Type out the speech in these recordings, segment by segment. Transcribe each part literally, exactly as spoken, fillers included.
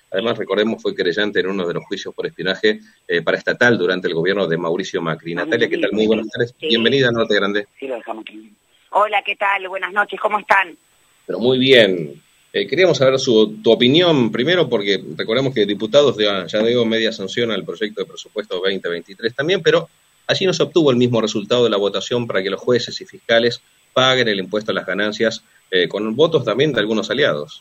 Además, recordemos, fue querellante en uno de los juicios por espionaje eh, paraestatal durante el gobierno de Mauricio Macri. Natalia, ¿qué tal? Muy buenas tardes. Sí. Bienvenida a Norte Grande. Sí, lo dejamos aquí. Hola, ¿qué tal? Buenas noches, ¿cómo están? Pero muy bien. Eh, queríamos saber su, tu opinión, primero porque recordemos que diputados ya, ya dio media sanción al proyecto de presupuesto veinte veintitrés también, pero allí no se obtuvo el mismo resultado de la votación para que los jueces y fiscales paguen el impuesto a las ganancias, eh, con votos también de algunos aliados.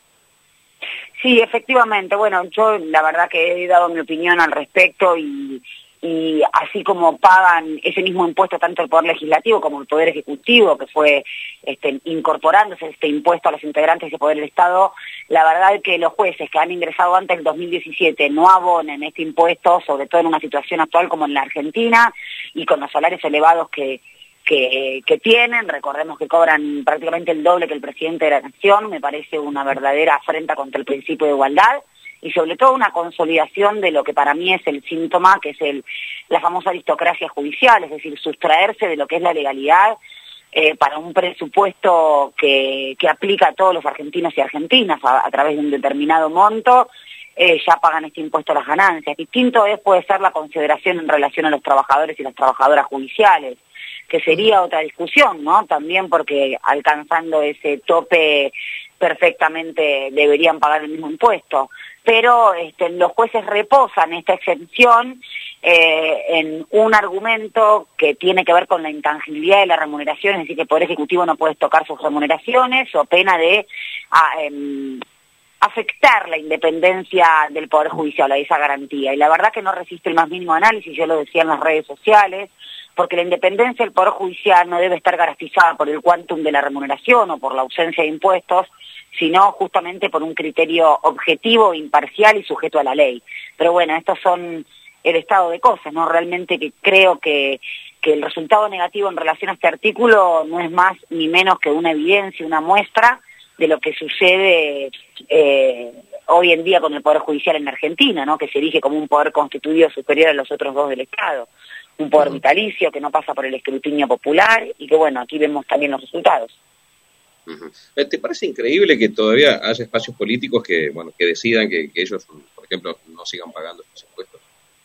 Sí, efectivamente. Bueno, yo la verdad que he dado mi opinión al respecto y, y así como pagan ese mismo impuesto tanto el Poder Legislativo como el Poder Ejecutivo, que fue este, incorporándose este impuesto a los integrantes del Poder del Estado, la verdad es que los jueces que han ingresado antes del dos mil diecisiete no abonen este impuesto, sobre todo en una situación actual como en la Argentina y con los salarios elevados que Que, que tienen, recordemos que cobran prácticamente el doble que el presidente de la Nación, me parece una verdadera afrenta contra el principio de igualdad y sobre todo una consolidación de lo que para mí es el síntoma, que es el, la famosa aristocracia judicial, es decir, sustraerse de lo que es la legalidad eh, para un presupuesto que, que aplica a todos los argentinos y argentinas a, a través de un determinado monto. Eh, ya pagan este impuesto a las ganancias. Distinto es, puede ser la consideración en relación a los trabajadores y las trabajadoras judiciales, que sería otra discusión, ¿no? También porque alcanzando ese tope perfectamente deberían pagar el mismo impuesto. Pero este, los jueces reposan esta exención eh, en un argumento que tiene que ver con la intangibilidad de la remuneración, es decir, que el Poder Ejecutivo no puede tocar sus remuneraciones o pena de a, eh, afectar la independencia del Poder Judicial, a esa garantía. Y la verdad que no resiste el más mínimo análisis, yo lo decía en las redes sociales, porque la independencia del Poder Judicial no debe estar garantizada por el quantum de la remuneración o por la ausencia de impuestos, sino justamente por un criterio objetivo, imparcial y sujeto a la ley. Pero bueno, estos son el estado de cosas, ¿no? Realmente que creo que, que el resultado negativo en relación a este artículo no es más ni menos que una evidencia, una muestra de lo que sucede eh, hoy en día con el Poder Judicial en Argentina, ¿no? Que se erige como un poder constituido superior a los otros dos del Estado, un poder vitalicio que no pasa por el escrutinio popular y que, bueno, aquí vemos también los resultados. Uh-huh. ¿Te parece increíble que todavía haya espacios políticos que, bueno, que decidan que, que ellos, por ejemplo, no sigan pagando estos impuestos?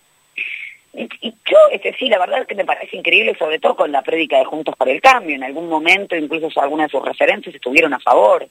Y, y yo, este, sí, la verdad es que me parece increíble, sobre todo con la prédica de Juntos por el Cambio. En algún momento, incluso algunas de sus referentes estuvieron a favor.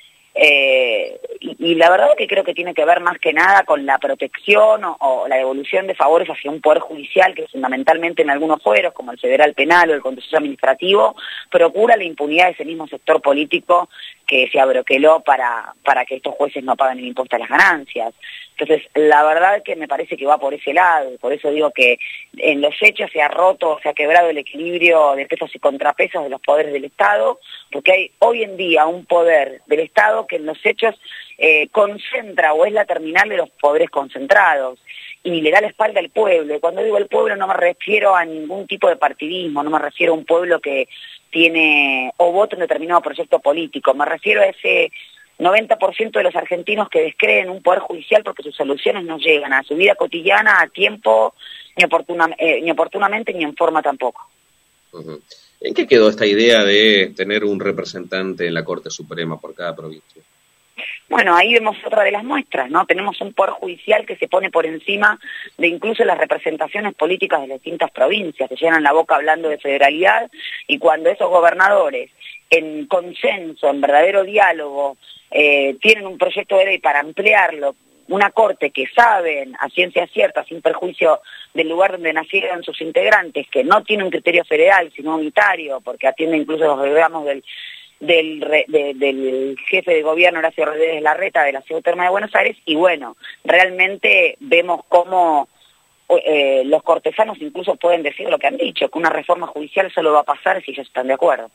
Eh, y, y la verdad que creo que tiene que ver más que nada con la protección o, o la devolución de favores hacia un poder judicial que fundamentalmente en algunos fueros, como el federal penal o el contencioso administrativo, procura la impunidad de ese mismo sector político que se abroqueló para, para que estos jueces no paguen el impuesto a las ganancias. Entonces, la verdad que me parece que va por ese lado, por eso digo que en los hechos se ha roto, se ha quebrado el equilibrio de pesos y contrapesos de los poderes del Estado, porque hay hoy en día un poder del Estado que en los hechos eh, concentra o es la terminal de los poderes concentrados y le da la espalda al pueblo. Y cuando digo el pueblo no me refiero a ningún tipo de partidismo, no me refiero a un pueblo que tiene o vota un determinado proyecto político, me refiero a ese noventa por ciento de los argentinos que descreen un poder judicial porque sus soluciones no llegan a su vida cotidiana a tiempo, ni, oportuna, eh, ni oportunamente, ni en forma tampoco. Uh-huh. ¿En qué quedó esta idea de tener un representante en la Corte Suprema por cada provincia? Bueno, ahí vemos otra de las muestras, ¿no? Tenemos un poder judicial que se pone por encima de incluso las representaciones políticas de las distintas provincias, que llenan la boca hablando de federalidad, y cuando esos gobernadores, en consenso, en verdadero diálogo, eh, tienen un proyecto de ley para ampliarlo, una corte que saben a ciencia cierta, sin perjuicio del lugar donde nacieron sus integrantes, que no tiene un criterio federal, sino unitario, porque atiende incluso los reclamos del Del, de, del jefe de gobierno Horacio Rodríguez Larreta de la Ciudad Autónoma de Buenos Aires, y bueno, realmente vemos cómo eh, los cortesanos incluso pueden decir lo que han dicho, que una reforma judicial solo va a pasar si ellos están de acuerdo.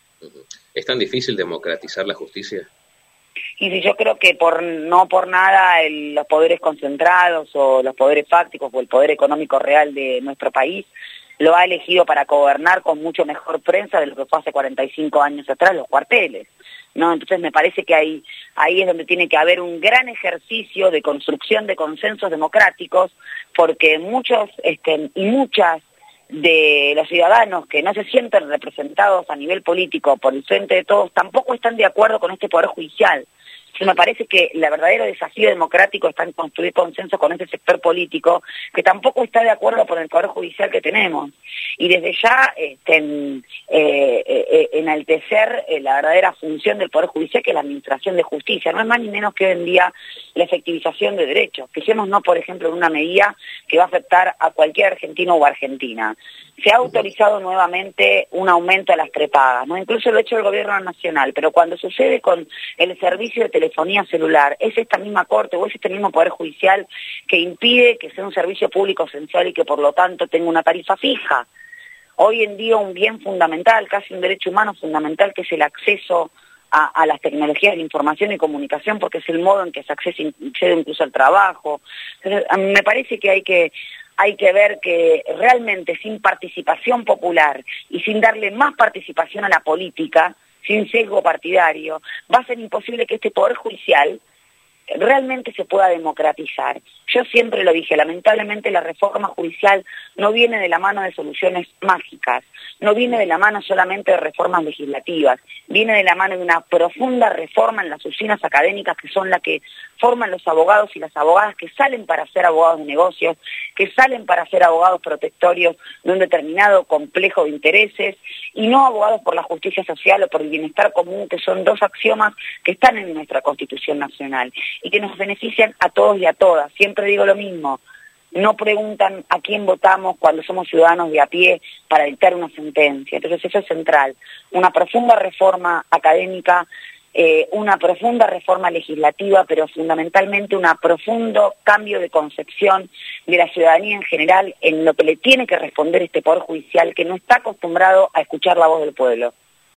¿Es tan difícil democratizar la justicia? Y si yo creo que por no por nada el, los poderes concentrados o los poderes fácticos o el poder económico real de nuestro país lo ha elegido para gobernar con mucho mejor prensa de lo que fue hace cuarenta y cinco años atrás los cuarteles, ¿no? Entonces me parece que ahí, ahí es donde tiene que haber un gran ejercicio de construcción de consensos democráticos, porque muchos este, y muchas de los ciudadanos que no se sienten representados a nivel político por el Frente de Todos tampoco están de acuerdo con este Poder Judicial. Me parece que el verdadero desafío democrático está en construir consenso con ese sector político que tampoco está de acuerdo con el Poder Judicial que tenemos. Y desde ya este, en, eh, eh, enaltecer eh, la verdadera función del Poder Judicial, que es la administración de justicia. No es más ni menos que hoy en día la efectivización de derechos. Fijémonos, por ejemplo, en una medida que va a afectar a cualquier argentino o argentina. Se ha autorizado nuevamente un aumento a las prepagas, ¿no? Incluso lo ha hecho el Gobierno Nacional, pero cuando sucede con el servicio de telefonía celular, es esta misma Corte o es este mismo Poder Judicial que impide que sea un servicio público esencial y que por lo tanto tenga una tarifa fija. Hoy en día un bien fundamental, casi un derecho humano fundamental, que es el acceso a, a las tecnologías de información y comunicación, porque es el modo en que se accede, accede incluso al trabajo. Entonces, a mí me parece que hay que hay que ver que realmente sin participación popular y sin darle más participación a la política, sin sesgo partidario, va a ser imposible que este Poder Judicial realmente se pueda democratizar. Yo siempre lo dije, lamentablemente la reforma judicial no viene de la mano de soluciones mágicas, no viene de la mano solamente de reformas legislativas, viene de la mano de una profunda reforma en las oficinas académicas que son las que forman los abogados y las abogadas que salen para ser abogados de negocios, que salen para ser abogados protectorios de un determinado complejo de intereses y no abogados por la justicia social o por el bienestar común, que son dos axiomas que están en nuestra Constitución Nacional y que nos benefician a todos y a todas. Siempre digo lo mismo, no preguntan a quién votamos cuando somos ciudadanos de a pie para dictar una sentencia. Entonces eso es central, una profunda reforma académica, eh, una profunda reforma legislativa, pero fundamentalmente un profundo cambio de concepción de la ciudadanía en general en lo que le tiene que responder este Poder Judicial, que no está acostumbrado a escuchar la voz del pueblo.